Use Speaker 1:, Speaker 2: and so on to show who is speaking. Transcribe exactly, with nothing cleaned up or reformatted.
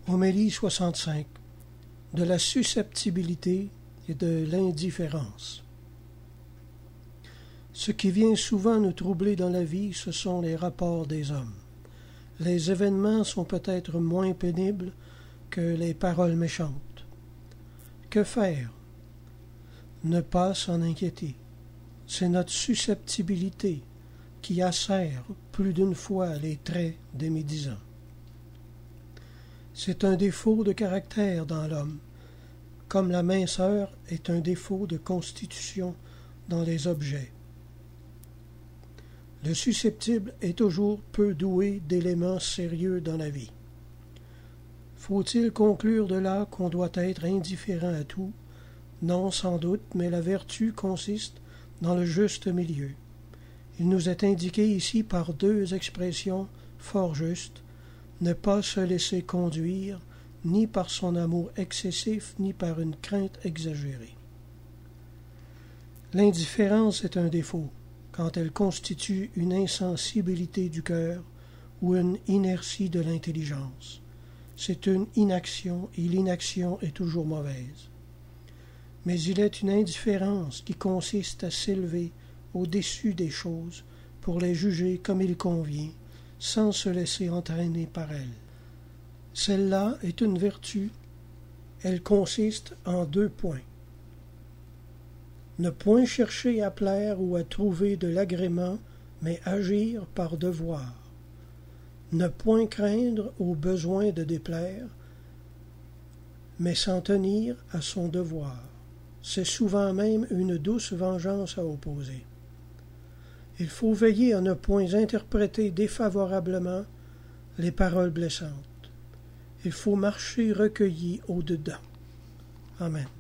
Speaker 1: Homélie soixante-cinq. De la susceptibilité et de l'indifférence. Ce qui vient souvent nous troubler dans la vie, ce sont les rapports des hommes. Les événements sont peut-être moins pénibles que les paroles méchantes. Que faire? Ne pas s'en inquiéter. C'est notre susceptibilité qui acère plus d'une fois les traits des médisants. C'est un défaut de caractère dans l'homme, comme la minceur est un défaut de constitution dans les objets. Le susceptible est toujours peu doué d'éléments sérieux dans la vie. Faut-il conclure de là qu'on doit être indifférent à tout? Non, sans doute, mais la vertu consiste dans le juste milieu. Il nous est indiqué ici par deux expressions fort justes: ne pas se laisser conduire, ni par son amour excessif, ni par une crainte exagérée. L'indifférence est un défaut, quand elle constitue une insensibilité du cœur ou une inertie de l'intelligence. C'est une inaction, et l'inaction est toujours mauvaise. Mais il est une indifférence qui consiste à s'élever au-dessus des choses pour les juger comme il convient, sans se laisser entraîner par elles. Celle-là est une vertu. Elle consiste en deux points. Ne point chercher à plaire ou à trouver de l'agrément, mais agir par devoir. Ne point craindre au besoin de déplaire, mais s'en tenir à son devoir. C'est souvent même une douce vengeance à opposer. Il faut veiller à ne point interpréter défavorablement les paroles blessantes. Il faut marcher recueilli au-dedans. Amen.